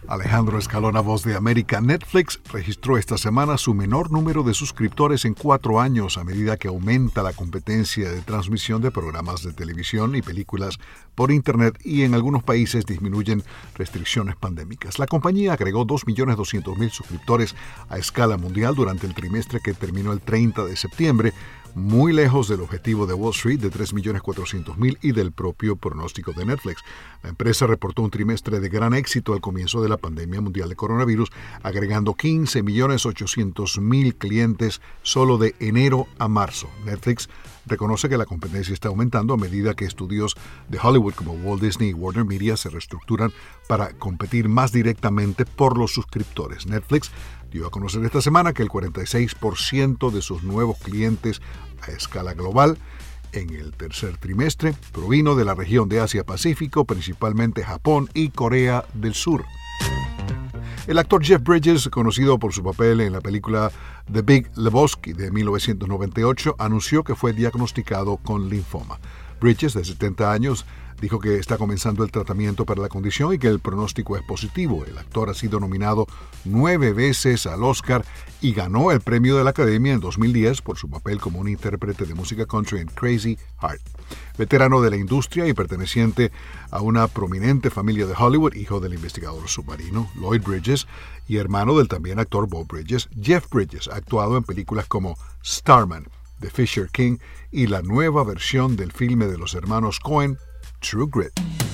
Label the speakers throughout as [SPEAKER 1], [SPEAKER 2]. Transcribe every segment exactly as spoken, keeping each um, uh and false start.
[SPEAKER 1] Alejandro Escalona, Voz de América. Netflix registró esta semana su menor número de suscriptores en cuatro años a medida que aumenta la competencia de transmisión de programas de televisión y películas por Internet y en algunos países disminuyen restricciones pandémicas. La compañía agregó dos millones doscientos mil suscriptores a escala mundial durante el trimestre que terminó el treinta de septiembre, muy lejos del objetivo de Wall Street de tres millones cuatrocientos mil y del propio pronóstico de Netflix. La empresa reportó un trimestre de gran éxito al comienzo de la pandemia mundial de coronavirus, agregando quince millones ochocientos mil clientes solo de enero a marzo. Netflix reconoce que la competencia está aumentando a medida que estudios de Hollywood como Walt Disney y Warner Media se reestructuran para competir más directamente por los suscriptores. Netflix dio a conocer esta semana que el cuarenta y seis por ciento de sus nuevos clientes a escala global en el tercer trimestre provino de la región de Asia-Pacífico, principalmente Japón y Corea del Sur. El actor Jeff Bridges, conocido por su papel en la película The Big Lebowski de mil novecientos noventa y ocho, anunció que fue diagnosticado con linfoma. Bridges, de setenta años, dijo que está comenzando el tratamiento para la condición y que el pronóstico es positivo. El actor ha sido nominado nueve veces al Oscar y ganó el premio de la Academia en dos mil diez por su papel como un intérprete de música country en Crazy Heart. Veterano de la industria y perteneciente a una prominente familia de Hollywood, hijo del investigador submarino Lloyd Bridges y hermano del también actor Beau Bridges, Jeff Bridges ha actuado en películas como Starman, The Fisher King y la nueva versión del filme de los hermanos Coen, True Grit.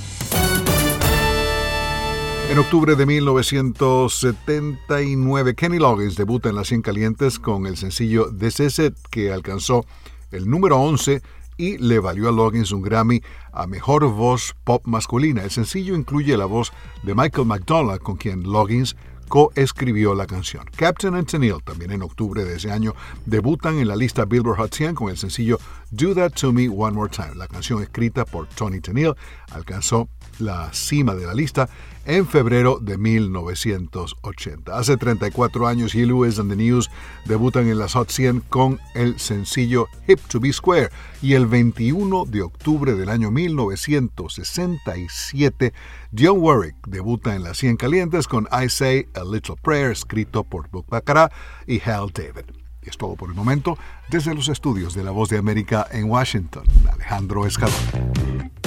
[SPEAKER 1] En octubre de mil novecientos setenta y nueve, Kenny Loggins debuta en las cien calientes con el sencillo This Is It, que alcanzó el número once y le valió a Loggins un Grammy a Mejor Voz Pop Masculina. El sencillo incluye la voz de Michael McDonald, con quien Loggins coescribió la canción. Captain and Tennille, también en octubre de ese año, debutan en la lista Billboard Hot cien con el sencillo Do That To Me One More Time. La canción, escrita por Tony Tennille, alcanzó la cima de la lista en febrero de mil novecientos ochenta. Hace treinta y cuatro años, Huey Lewis and the News debutan en las Hot cien con el sencillo Hip to Be Square, y el veintiuno de octubre del año mil novecientos sesenta y siete, Dionne Warwick debuta en las cien calientes con I Say a Little Prayer, escrito por Buck Baccarat y Hal David. Y es todo por el momento. Desde los estudios de La Voz de América en Washington, Alejandro Escalona.